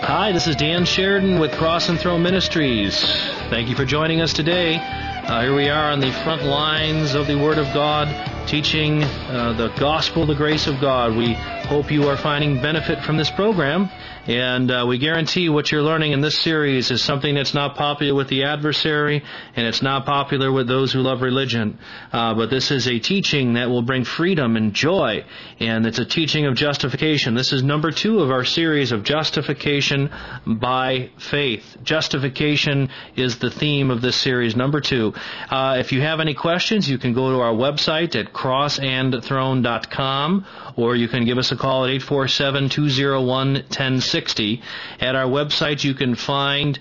Hi, this is Dan Sheridan with Cross and Throne Ministries. Thank you for joining us today. Here we are on the front lines of the Word of God, teaching the gospel, the grace of God. We hope you are finding benefit from this program, and we guarantee what you're learning in this series is something that's not popular with the adversary, and it's not popular with those who love religion. But this is a teaching that will bring freedom and joy, and it's a teaching of justification. This is number 2 of our series of justification by faith. Justification is the theme of this series, number 2. If you have any questions, you can go to our website at crossandthrone.com, or you can give us a call at 847-201-1060. At our website, you can find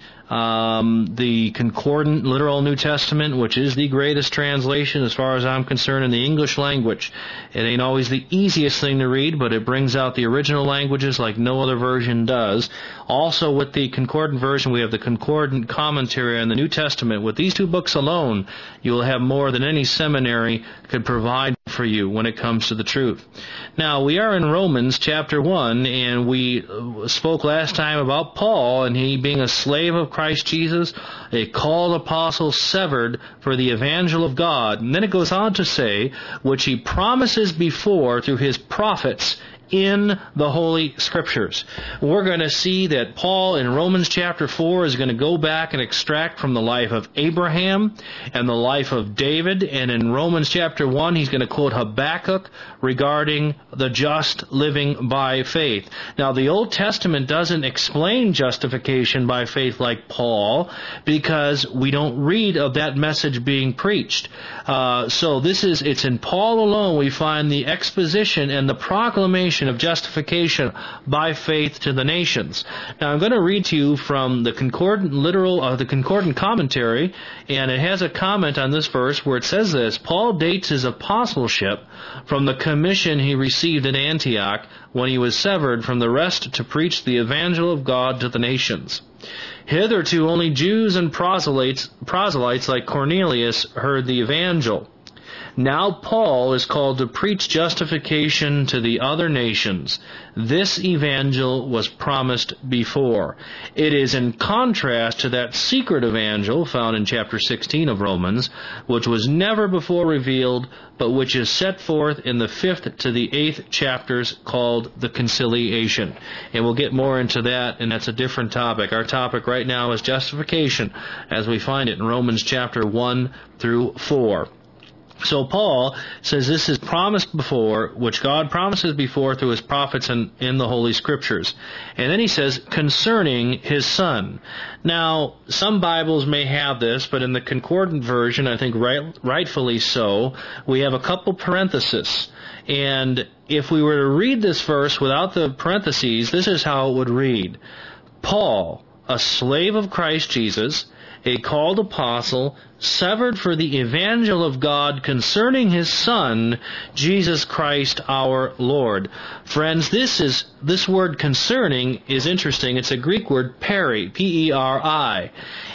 the Concordant Literal New Testament, which is the greatest translation as far as I'm concerned in the English language. It ain't always the easiest thing to read, but it brings out the original languages like no other version does. Also, with the Concordant version, we have the Concordant commentary on the New Testament. With these 2 books alone, you will have more than any seminary could provide for you when it comes to the truth. Now, we are in Romans chapter 1, and we spoke last time about Paul and he being a slave of Christ Jesus, a called apostle severed for the evangel of God. And then it goes on to say, which he promises before through his prophets in the Holy Scriptures. We're going to see that Paul in Romans chapter 4 is going to go back and extract from the life of Abraham and the life of David, and in Romans chapter 1 he's going to quote Habakkuk regarding the just living by faith. Now, the Old Testament doesn't explain justification by faith like Paul, because we don't read of that message being preached. So it's in Paul alone we find the exposition and the proclamation of justification by faith to the nations. Now, I'm going to read to you from the Concordant the Concordant commentary, and it has a comment on this verse where it says this: Paul dates his apostleship from the commission he received at Antioch when he was severed from the rest to preach the evangel of God to the nations. Hitherto only Jews and proselytes like Cornelius heard the evangel. Now Paul is called to preach justification to the other nations. This evangel was promised before. It is in contrast to that secret evangel found in chapter 16 of Romans, which was never before revealed, but which is set forth in the 5th to the 8th chapters, called the conciliation. And we'll get more into that, and that's a different topic. Our topic right now is justification, as we find it in Romans chapter 1 through 4. So Paul says this is promised before, which God promises before through his prophets in the Holy Scriptures. And then he says, concerning his Son. Now, some Bibles may have this, but in the Concordant version, I think rightfully so, we have a couple parentheses. And if we were to read this verse without the parentheses, this is how it would read. Paul, a slave of Christ Jesus, a called apostle, severed for the evangel of God concerning his Son, Jesus Christ our Lord. Friends, this word concerning is interesting. It's a Greek word peri, P-E-R-I,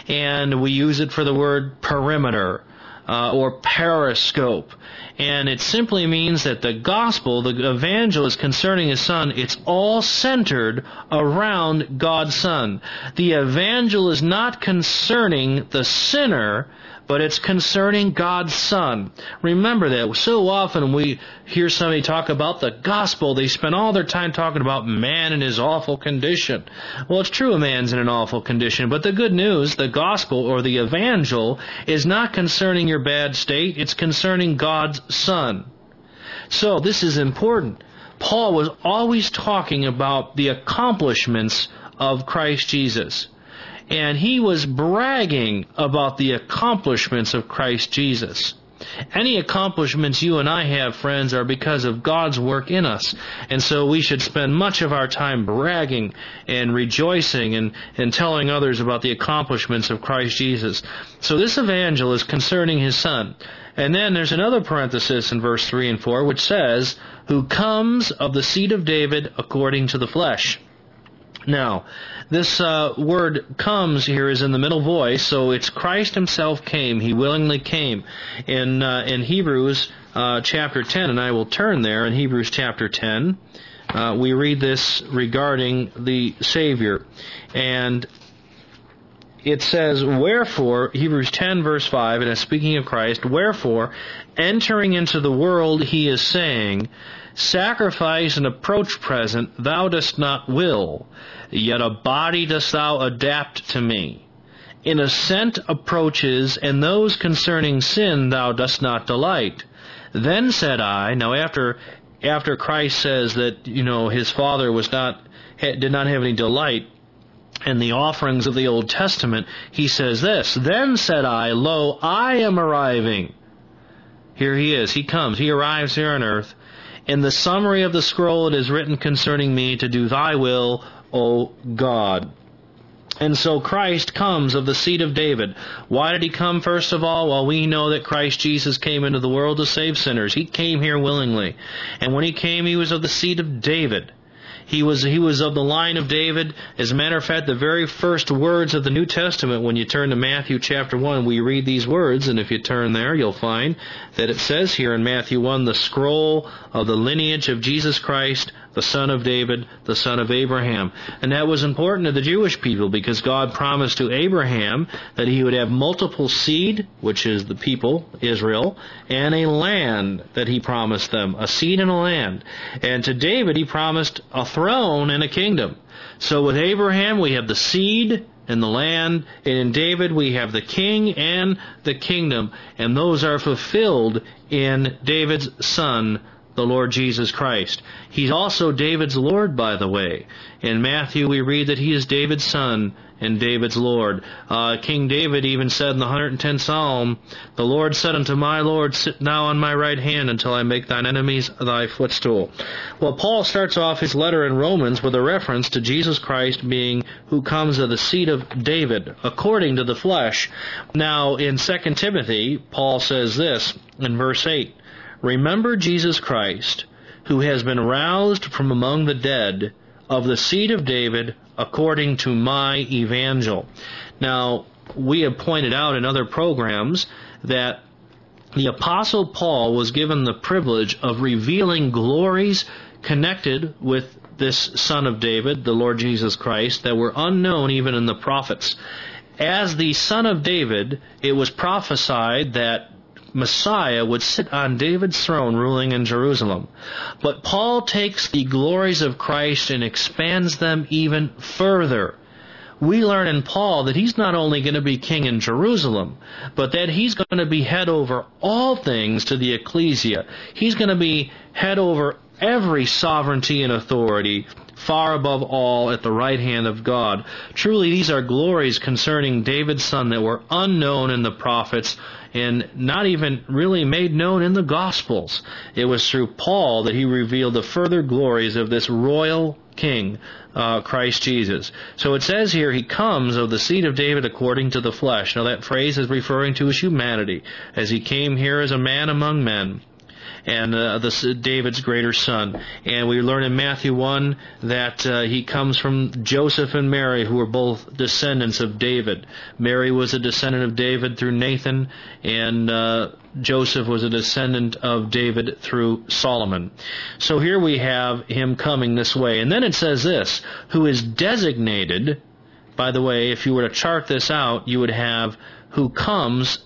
and we use it for the word perimeter or periscope. And it simply means that the gospel, the evangel, is concerning his Son. It's all centered around God's Son. The evangel is not concerning the sinner, but it's concerning God's Son. Remember that. So often we hear somebody talk about the gospel, they spend all their time talking about man in his awful condition. Well, it's true a man's in an awful condition, but the good news, the gospel or the evangel, is not concerning your bad state, it's concerning God's Son. So this is important. Paul was always talking about the accomplishments of Christ Jesus. And he was bragging about the accomplishments of Christ Jesus. Any accomplishments you and I have, friends, are because of God's work in us. And so we should spend much of our time bragging and rejoicing and telling others about the accomplishments of Christ Jesus. So this evangel is concerning his Son. And then there's another parenthesis in verse 3 and 4 which says, who comes of the seed of David according to the flesh. Now, this word comes here is in the middle voice, so it's Christ himself came. He willingly came. In Hebrews chapter 10, and I will turn there in Hebrews chapter 10, we read this regarding the Savior. And it says, wherefore, Hebrews 10 verse 5, and it's speaking of Christ, wherefore, entering into the world he is saying, sacrifice and approach present thou dost not will, yet a body dost thou adapt to me. In assent approaches, and those concerning sin thou dost not delight. Then said I, now after Christ says that, his Father did not have any delight in the offerings of the Old Testament, he says this, then said I, lo, I am arriving. Here he is, he comes, he arrives here on earth. In the summary of the scroll it is written concerning me to do thy will, O God. And so Christ comes of the seed of David. Why did he come, first of all? Well, we know that Christ Jesus came into the world to save sinners. He came here willingly. And when he came, he was of the seed of David. He was of the line of David. As a matter of fact, the very first words of the New Testament, when you turn to Matthew chapter 1, we read these words, and if you turn there, you'll find that it says here in Matthew 1, the scroll of the lineage of Jesus Christ, the son of David, the son of Abraham. And that was important to the Jewish people because God promised to Abraham that he would have multiple seed, which is the people, Israel, and a land that he promised them, a seed and a land. And to David he promised a throne and a kingdom. So with Abraham we have the seed and the land, and in David we have the king and the kingdom, and those are fulfilled in David's son, the Lord Jesus Christ. He's also David's Lord, by the way. In Matthew we read that he is David's son and David's Lord. King David even said in the 110th Psalm, the Lord said unto my Lord, sit now on my right hand until I make thine enemies thy footstool. Well, Paul starts off his letter in Romans with a reference to Jesus Christ being who comes of the seed of David, according to the flesh. Now, in 2 Timothy, Paul says this in verse 8, remember Jesus Christ, who has been roused from among the dead, of the seed of David, according to my evangel. Now, we have pointed out in other programs that the Apostle Paul was given the privilege of revealing glories connected with this Son of David, the Lord Jesus Christ, that were unknown even in the prophets. As the Son of David, it was prophesied that Messiah would sit on David's throne ruling in Jerusalem. But Paul takes the glories of Christ and expands them even further. We learn in Paul that he's not only going to be king in Jerusalem, but that he's going to be head over all things to the ecclesia. He's going to be head over every sovereignty and authority, far above all at the right hand of God. Truly, these are glories concerning David's son that were unknown in the prophets and not even really made known in the Gospels. It was through Paul that he revealed the further glories of this royal king, Christ Jesus. So it says here, he comes of the seed of David according to the flesh. Now that phrase is referring to his humanity, as he came here as a man among men, and David's greater son. And we learn in Matthew 1 that he comes from Joseph and Mary, who were both descendants of David. Mary was a descendant of David through Nathan, and Joseph was a descendant of David through Solomon. So here we have him coming this way. And then it says this, who is designated. By the way, if you were to chart this out, you would have who comes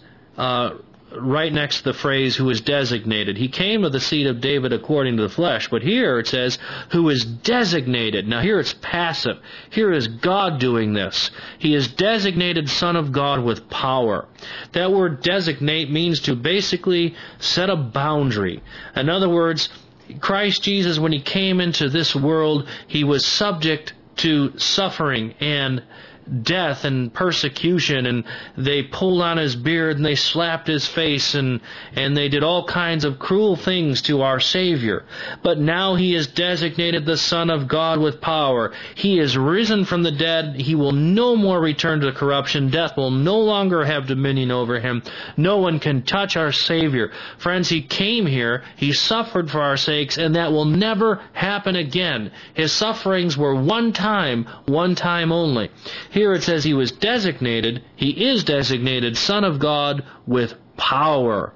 right next to the phrase who is designated. He came of the seed of David according to the flesh, but here it says who is designated. Now here it's passive. Here is God doing this. He is designated Son of God with power. That word designate means to basically set a boundary. In other words, Christ Jesus, when he came into this world, he was subject to suffering and death and persecution, and they pulled on his beard and they slapped his face and they did all kinds of cruel things to our Savior. But now he is designated the Son of God with power. He is risen from the dead. He will no more return to corruption. Death will no longer have dominion over him. No one can touch our Savior. Friends, he came here, he suffered for our sakes, and that will never happen again. His sufferings were one time only. Here it says he was designated, he is designated Son of God with power.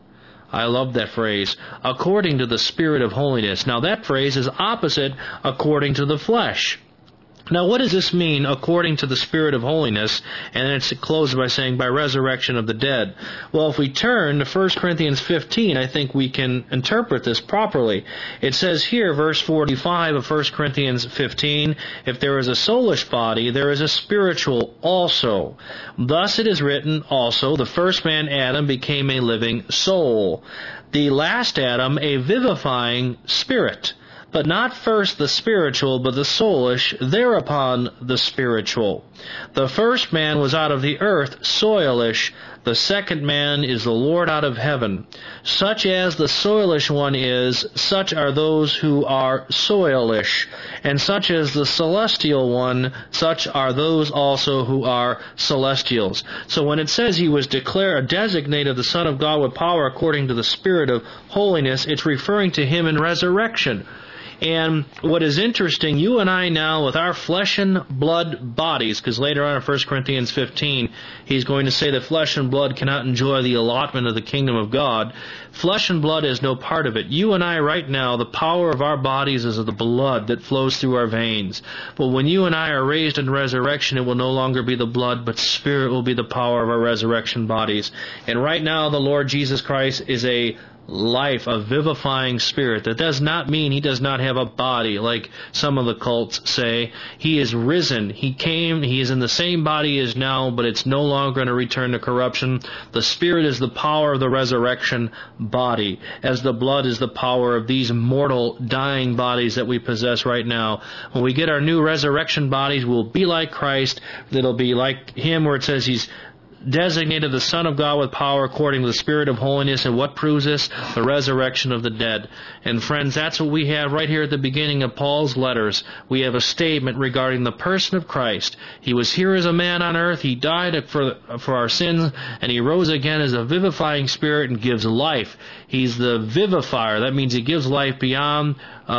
I love that phrase. According to the Spirit of holiness. Now that phrase is opposite according to the flesh. Now, what does this mean, according to the Spirit of holiness? And it's closed by saying, by resurrection of the dead. Well, if we turn to 1 Corinthians 15, I think we can interpret this properly. It says here, verse 45 of 1 Corinthians 15, if there is a soulish body, there is a spiritual also. Thus it is written also, the first man Adam became a living soul. The last Adam, a vivifying spirit. But not first the spiritual, but the soulish, thereupon the spiritual. The first man was out of the earth, soilish. The second man is the Lord out of heaven. Such as the soilish one is, such are those who are soilish. And such as the celestial one, such are those also who are celestials. So when it says he was designated the Son of God with power according to the Spirit of holiness, it's referring to him in resurrection. And what is interesting, you and I now, with our flesh and blood bodies, because later on in 1 Corinthians 15, he's going to say that flesh and blood cannot enjoy the allotment of the kingdom of God. Flesh and blood is no part of it. You and I right now, the power of our bodies is of the blood that flows through our veins. But when you and I are raised in resurrection, it will no longer be the blood, but Spirit will be the power of our resurrection bodies. And right now, the Lord Jesus Christ is a life, a vivifying spirit. That does not mean he does not have a body, like some of the cults say. He is risen. He came, he is in the same body he is now, but it's no longer going to return to corruption. The Spirit is the power of the resurrection body, as the blood is the power of these mortal, dying bodies that we possess right now. When we get our new resurrection bodies, we'll be like Christ. It'll be like him, where it says he's designated the Son of God with power according to the Spirit of holiness. And what proves this? The resurrection of the dead. And friends, that's what we have right here at the beginning of Paul's letters. We have a statement regarding the person of Christ. He was here as a man on earth. He died for our sins, and he rose again as a vivifying spirit and gives life. He's the vivifier. That means he gives life beyond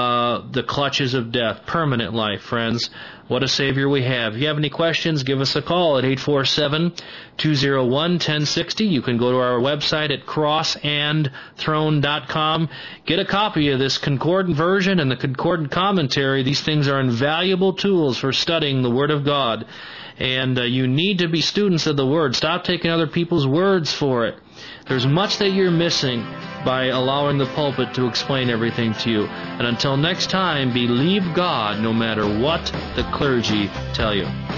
the clutches of death. Permanent life, friends. What a Savior we have. If you have any questions, give us a call at 847-201-1060. You can go to our website at crossandthrone.com. Get a copy of this concordant version and the concordant commentary. These things are invaluable tools for studying the Word of God. And you need to be students of the Word. Stop taking other people's words for it. There's much that you're missing by allowing the pulpit to explain everything to you. And until next time, believe God no matter what the clergy tell you.